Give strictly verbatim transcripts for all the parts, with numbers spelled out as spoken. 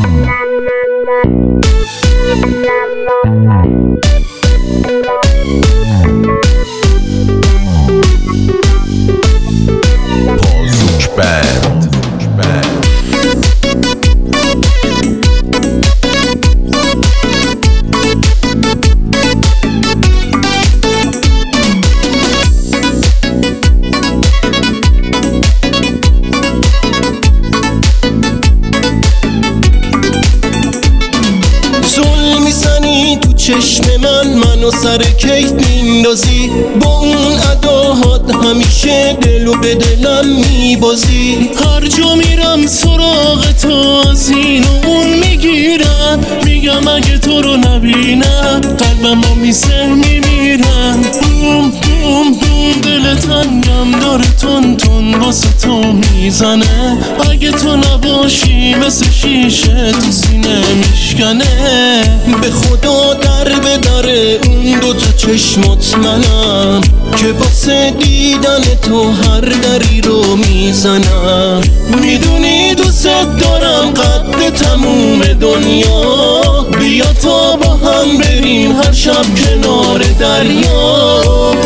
پازوک بند. زل میزنی تو چشم من، منو سر کیف میندازی، با اون اداهات همیشه دلو به دلم میبازی. هر جا میرم سراغ تو از این و اون میگیرم، میگم اگه تو رو نبینم قلبم با میسه میمیرم. بوم بوم بوم دل تنگم داره تون تون واسه تو میزنه، اگه تو نباشی مثل شیشه تو سینه میشکنه. به خدا در به در اون دوتا چشمات منم، که واسه دیدن تو هر دری رو میزنم. میدونی دوست دارم قد تموم دنیا، بیا تا با هم بریم هر شب کنار دریا.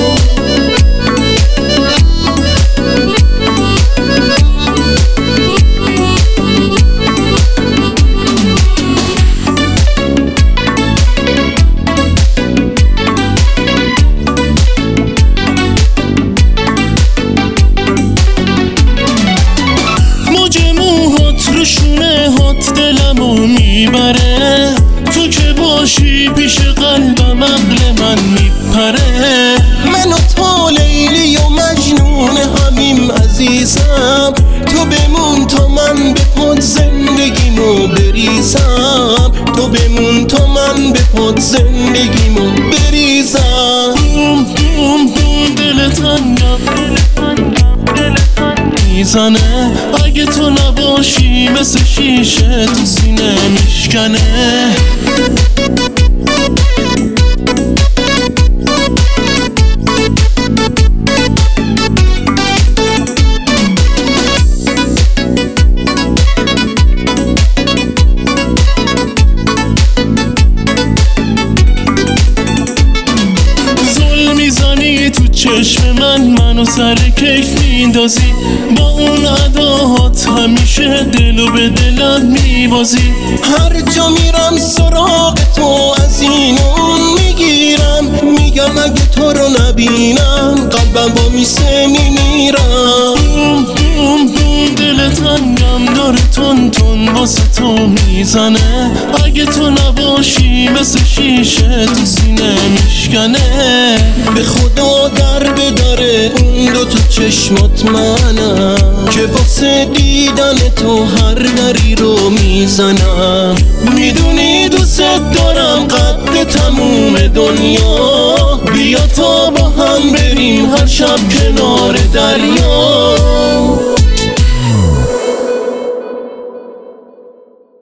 شونه هات دلمو میبره، تو که باشی پیش قلبم عقل من میپره. من و تو لیلی و مجنون همیم عزیزم، تو بمون تا من به پاد زندگیمو بریزم، تو بمون تا من به پاد زندگیمو بریزم. بوم بوم بوم دل تنگم میزنه، اگه تو نباشی مثل شیشه تو سینه میشکنه. زل میزنی تو چشم من، منو سر کیف میندازی، با اون اداهات همیشه دلو به دلم میبازی. هر جا میرم سراغ تو از این اون میگیرم، میگم اگه تو رو نبینم قلبم با میسه میمیرم. بوم بوم بوم دل تنگم داره تون تون واسه تو میزنه، اگه تو نباشی مثل شیشه تو سینه میشکنه. به خدا در به در اون دوتا چشمات منم، که واسه دیدن تو هر دری رو میزنم. میدونی دوست دارم قد تموم دنیا، بیا تا با هم بریم هر شب کنار دریا.